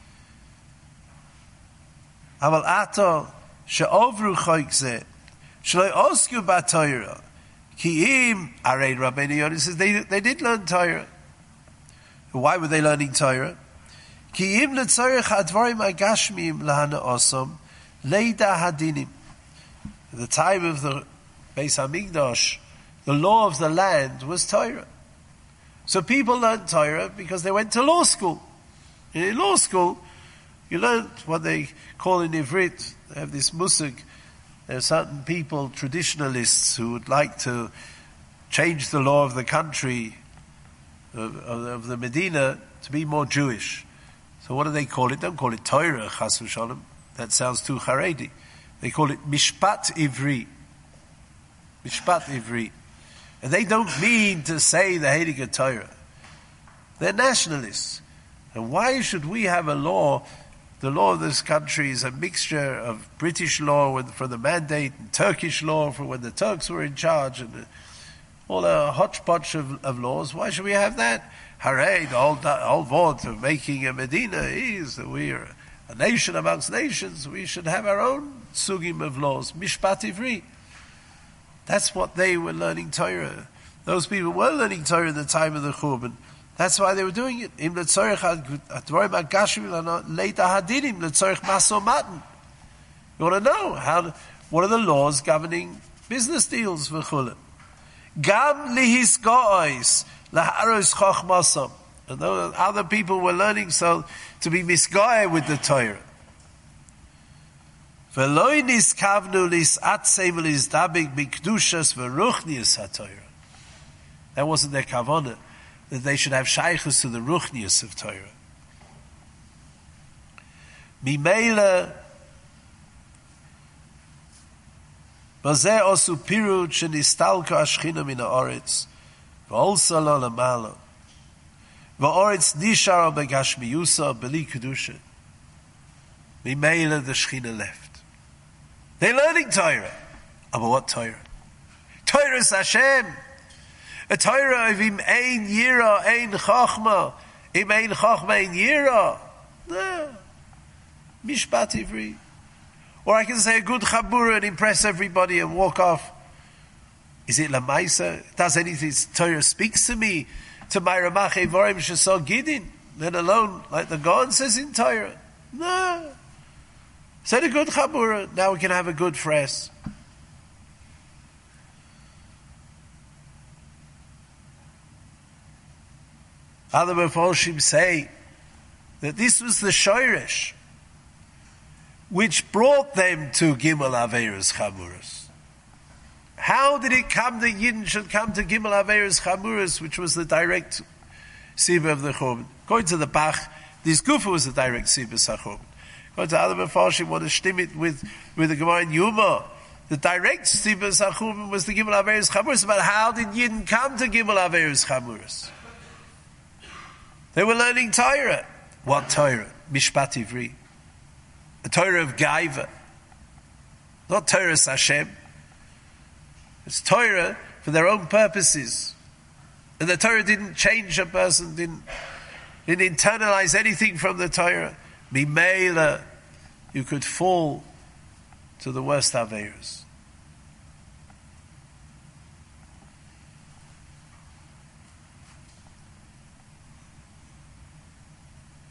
Aval Ato, She'ovru Choik Zeh, Shloi Osku Ba'Torah, Ki Im, Arei Rabbeinu Yonah says, they did learn Torah. Why were they learning Torah? Ki Im L'tzorech Advarim Agashmim Lahana Osom, Leida Hadinim. At the time of the Beis HaMikdash, the law of the land was Torah. So people learned Torah because they went to law school. And in law school, you learned what they call in Ivrit, they have this musig. There are certain people, traditionalists, who would like to change the law of the country, of the Medina, to be more Jewish. So what do they call it? Don't call it Torah, Chas v'Shalom. That sounds too Haredi. They call it Mishpat Ivri. Mishpat Ivri. And they don't mean to say the Heilige Torah. They're nationalists. And why should we have a law? The law of this country is a mixture of British law for the mandate and Turkish law for when the Turks were in charge, and all a hodgepodge of laws. Why should we have that? Hooray, the whole vote of making a Medina is that we are a nation amongst nations. We should have our own sugim of laws. Mishpat Ivri. That's what they were learning Torah. Those people were learning Torah in the time of the Churban. That's why they were doing it. Im letzorech advarim agashmim leita hadinim letzorech maso matan. You want to know what are the laws governing business deals v'chule? Gam lihisgois laharos chochmasam. And other people were learning so to be misgoy with the Torah. V'loi niskavnu lisatseim lizdabig mikdushas v'ruchnius haTorah. That wasn't their kavanah, that they should have shaykhus to the ruchnius of Torah. Mimela bazeh osu pirut shenistalka ashchina min haaretz v'olsa lo lamala v'haaretz nishara begashmiyusa beli kedusha. Mimela the Shechina left. They're learning Torah. But what Torah? Torah is Hashem. A Torah of im ein yira, ein chachma. Im ein chachma, ein yira. No. Mishpat Ivri. Or I can say a good chabura and impress everybody and walk off. Is it lamaisa? Does anything Torah speaks to me? To my ramach evorim shesol gidin? Let alone, like the God says in Torah. No. Said a good chabura. Now we can have a good fres. Other Mefarshim say that this was the shoresh which brought them to Gimel Averos Chamuras. How did it come that Yidden should come to Gimel Averos Chamuras, which was the direct Siva of the Churban? According to the Bach, this Gufa was the direct Siva of the Churban. According to other Mefarshim, want to stim it with the Gemara in Yuma. The direct Siva of the Churban was the Gimel Averos Chamuras, but how did Yidden come to Gimel Averos Chamuras? They were learning Torah. What Torah? Mishpat Ivri. The Torah of Gaiva. Not Torah Hashem. It's Torah for their own purposes. And the Torah didn't change a person, didn't internalize anything from the Torah. Mimela, you could fall to the worst Averos.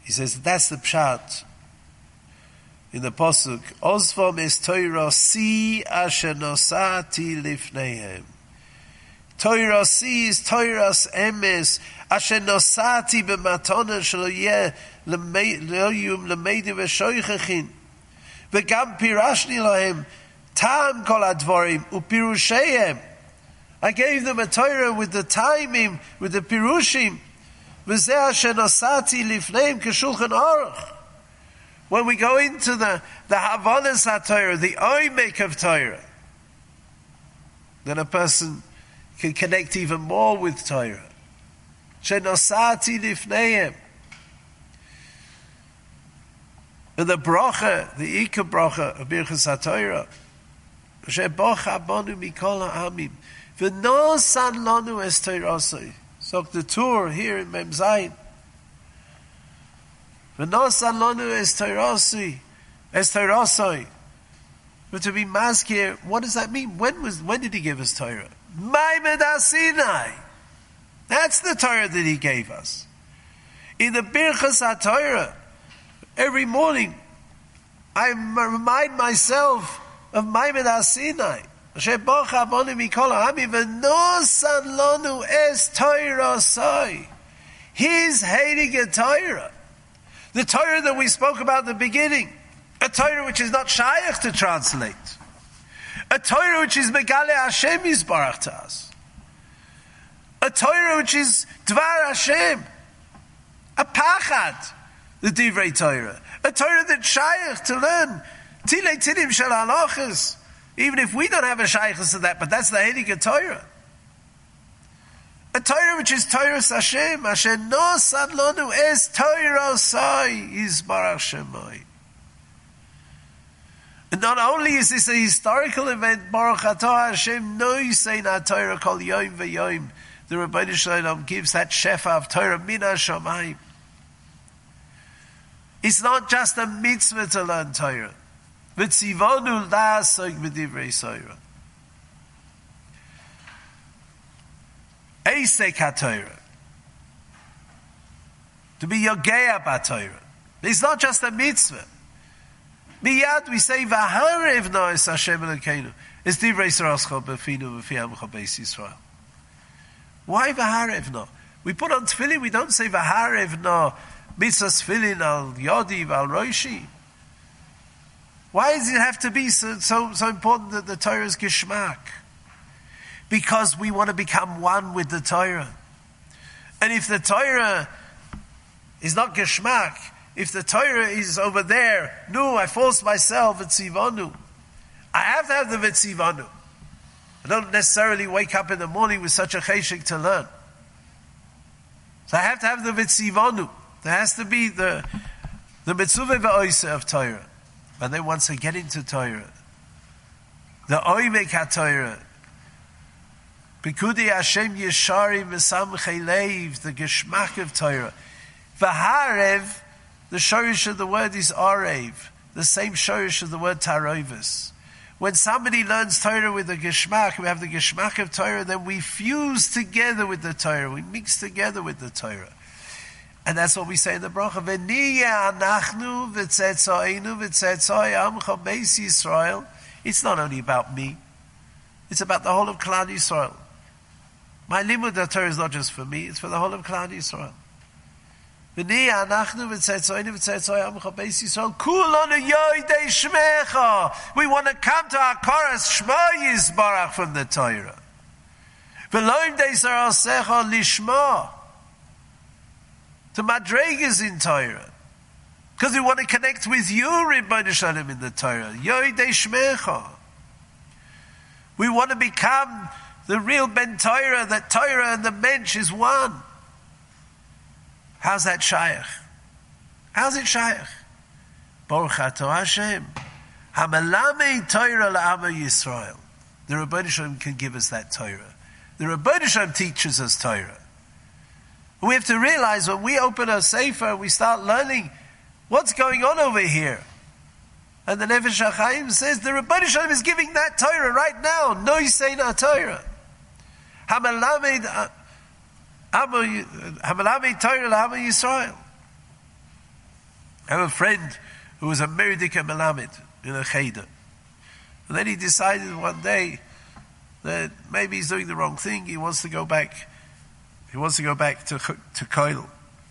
He says that's the pshat in the pasuk. Ozvam es Torah si asher nosati lifneihem. Torah si is Torah's emes asher nosati b'matona shelo yeh le'yum le'meidim v'shoichachin v'gam pirashni lahem tam kol advarim u'pirusheihem. I gave them a Torah with the timing, with the pirushim. V'zeh asher nosati lifneihem k'shulchan aruch. When we go into the Havanas HaTorah, the oimek of Torah, then a person can connect even more with Torah. Shenosati lifneihem. And the bracha, the Ika bracha of Birchas HaTorah, Shebocha bonu mikol ha'amim, v'nosan lanu es Torasoi. So the tour here in Mem Zayin. V'nosan lanu es Torasoi. But to be maskir, what does that mean? When did he give us Torah? Maimed HaSinai. That's the Torah that he gave us. In the Birchas HaTorah, every morning, I remind myself of Maimed HaSinai. Shebocha bonu mikol ha'amim v'nosan lanu es Torasoi. His heilige Torah. The Torah that we spoke about at the beginning. A Torah which is not shaykh to translate. A Torah which is Megale Hashem Yisbarach to us. A Torah which is Dvar Hashem. A Pachad, the Divrei Torah. A Torah that's shaykh to learn. Tilei Tidim Shel Halachas. Even if we don't have a shaykhus to that, but that's the Heilige Torah. A Torah which is Torah Hashem. Asher nosan lanu es Torah sai Yisbarach Shemai. And not only is this a historical event, Baruch Atah Hashem noisein ha-Torah kol yom v'yom. The Rebbeinu Shalom gives that shefa of Torah min ha-shamayim. It's not just a mitzvah to learn Torah. V'tzivonu la'asok b'divrei Torah. Eisek ha-Torah. To be yogea b'Torah. It's not just a mitzvah. Miyad we say v'harev nois Hashem Elokeinu. It's divrei sarascha b'finu v'fi'amcha beis Yisrael. Why v'harev no? We put on tefillin, we don't say v'harev no mitzvahs tefillin al yodi v'al roishi. Why does it have to be so important that the Torah is geshmak? Because we want to become one with the Torah. And if the Torah is not geshmak, if the Torah is over there, no, I force myself, v'tzivanu. I have to have the v'tzivanu. I don't necessarily wake up in the morning with such a cheshik to learn. So I have to have the v'tzivanu. There has to be the mitzvah v'oisa of Torah. And then once I get into Torah, the oimek ha-Torah, Pikudi Hashem Yeshari v'samchei leiv, the geshmak of Torah. V'harev, the shorish of the word is arev, the same shorish of the word tarovis. When somebody learns Torah with the geshmak, we have the geshmak of Torah, then we fuse together with the Torah, we mix together with the Torah. And that's what we say in the bracha. V'niyeh anachnu v'tzetzoinu v'tzetzoi amcha beis Yisrael. It's not only about me, it's about the whole of Klal Yisrael. My limud Torah is not just for me, it's for the whole of Klal Yisrael. We want to come to our chorus Shema Yisbarach from the Torah. To madregas in Torah. Because we want to connect with you, Rebbeinu Shalom, in the Torah. Yoidei Shmecha. We want to become the real Ben Torah, that Torah and the Mensch is one. How's that shaykh? How's it shaykh? Baruch Atah Hashem. Hamelamei Torah la'ama Yisrael. The Rebbeinu Shalom can give us that Torah. The Rebbeinu Shalom teaches us Torah. We have to realize when we open a sefer, we start learning what's going on over here. And the Nefesh HaChaim says the Rebbeinu Shalom is giving that Torah right now. Noisein ha-Torah. Hamelamei Torah la'ama Yisrael. I have a friend who was a Merdika Melamed in a Cheder. And then he decided one day that maybe he's doing the wrong thing. He wants to go back. He wants to go back to Koil.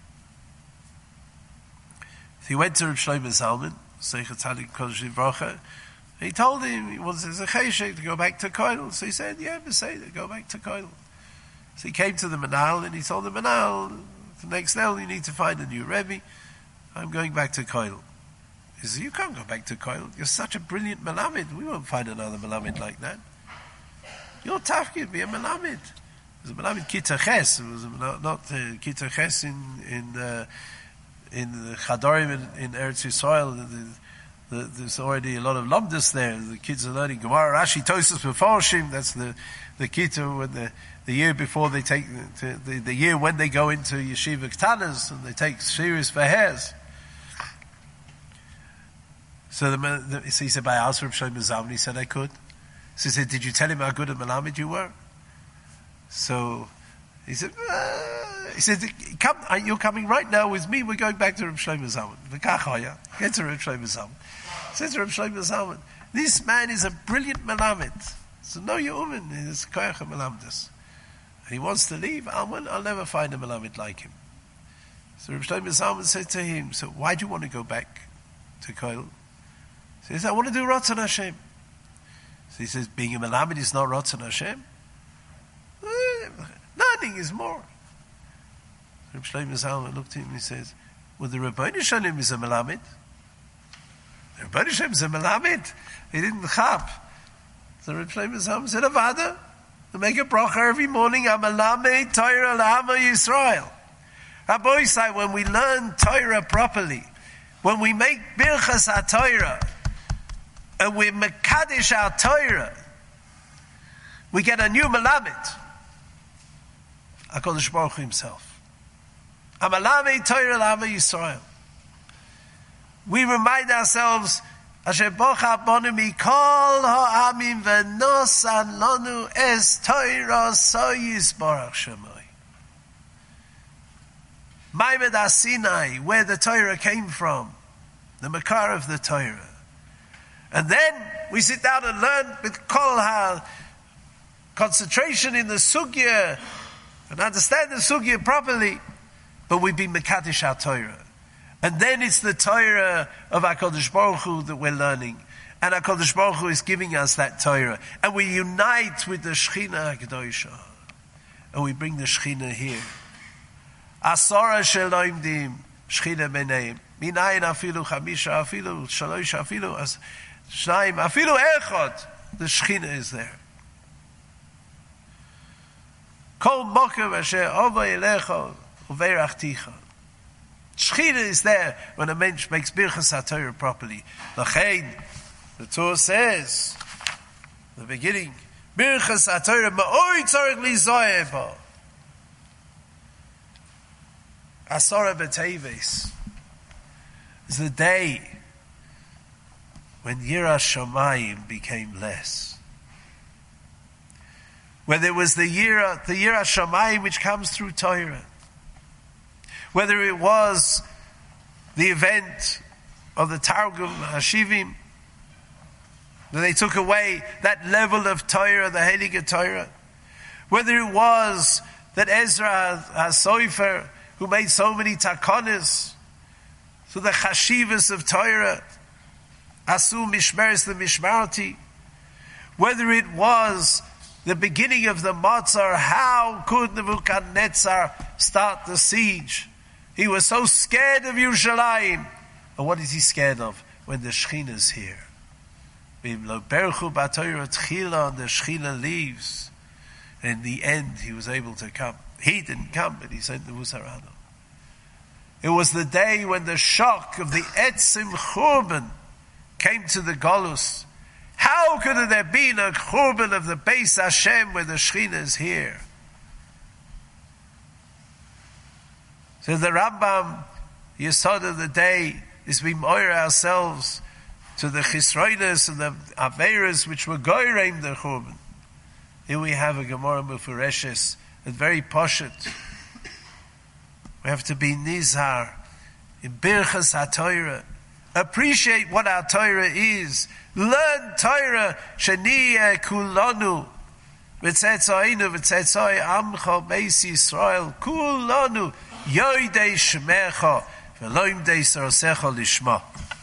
He went to Reb Shlomo Zalman, Seichet Tzadik Kodesh Livrocha. He told him he wants as a cheshek to go back to Koil. So he said, "Yeah, Beseder, go back to Koil." So he came to the Manal and he told the Manal, "The next level you need to find a new Rebbe. I'm going back to Koil." He said, "You can't go back to Koil. You're such a brilliant Melamed. We won't find another Melamed like that. Your tafkid be a Melamed." It was a Melamed Kita Ches. It was not Kita Ches in the Chadorim in Eretz Yisrael. There's already a lot of lomdus there. The kids are learning Gemara, Rashi, Tosas, Mefarshim. That's the Kita when the year before they take the year when they go into Yeshiva Ktanas and they take serious for hairs. So he said, "By asked Reb Shlomo Zalman." He said, "I could." So he said, "Did you tell him how good a Melamed you were?" So he said, "Come, you're coming right now with me. We're going back to Reb Shlomo Zalman. Get to Reb Shlomo Zalman." Says Reb Shlomo Zalman, "This man is a brilliant Melamed. So no Yehuman is Koyach Melamdas. And he wants to leave. I'll never find a Melamed like him." So Reb Shlomo Zalman said to him, "So why do you want to go back to Koil?" So he said, "I want to do Ratzon Hashem." So he says, "Being a Melamed is not Ratzon Hashem? Learning is more." Reb Shlomo Zalman looked at him and he says, "Well, the Rebbeinu Shalom is a Melamed. The Rebbeinu Shalom is a Melamed. He didn't chap." So Reb Shlomo Zalman said, "Avada, to make a bracha every morning, I'm a Melamed Torah L'Ama Yisrael." Rabbi say, when we learn Torah properly, when we make Birchas HaTorah, and we Mekadesh our Torah, we get a new Melamed. HaKadosh Baruch Hu himself. I'm a Melamed Torah L'Ama Yisrael. We remind ourselves, Asher Bocha Bonu Mikol Ha'amim V'nosan Lanu Es Torah So Yisbarach Shemoi. Maimed HaSinai, where the Torah came from, the Makar of the Torah. And then we sit down and learn with Kol Ha, concentration in the Sugya, and understand the Sugya properly, but we be Mekadesh our Torah. And then it's the Torah of HaKadosh Baruch Hu that we're learning. And HaKadosh Baruch Hu is giving us that Torah. And we unite with the Shechina HaKadosha. And we bring the Shechina here. Asara Sheloimdim, Shechina Beneim. Minayin afilu chamisha afilu shalosh afilu shnaim afilu echad. The Shechina is there. Kol mokem asher ova elecha uveirachticha. Shechina is there when a mensch makes Birchas HaTorah properly. L'chein, the Torah says, the beginning, Birchas HaTorah ma'oi tzorech lizoyeh bo. Asara b'teves is the day when Yiras Shamayim became less. Where there was the Yiras Shamayim which comes through Torah. Whether it was the event of the Targum Hashivim, that they took away that level of Torah, the Heilige Torah. Whether it was that Ezra HaSofer, who made so many takonis, so the Chashivas of Torah, Asu Mishmeres the Mishmarti. Whether it was the beginning of the Matzar, how could Nebuchadnezzar start the siege? He was so scared of Yerushalayim. And what is he scared of? When the Shechina is here. And the Shechina leaves. And in the end, he was able to come. He didn't come, but he sent the Musarano. It was the day when the shock of the Etzim Churban came to the Golus. How could there have been a Churban of the Beis Hashem where the Shechina is here? So the Rambam, Yesod of the day, is we moir ourselves to the Chisroides and the Averas which were goyreim the Churban. Here we have a Gemara Mufureshes, and very poshut. We have to be nizhar in Birchas HaTorah. Appreciate what our Torah is. Learn Torah. Sheniyeh kulanu. V'tzetzoinu v'tzetzoi amcha beis Yisrael. Kulanu. Yoidei shemecha. V'lo imdei sorosecha lishma.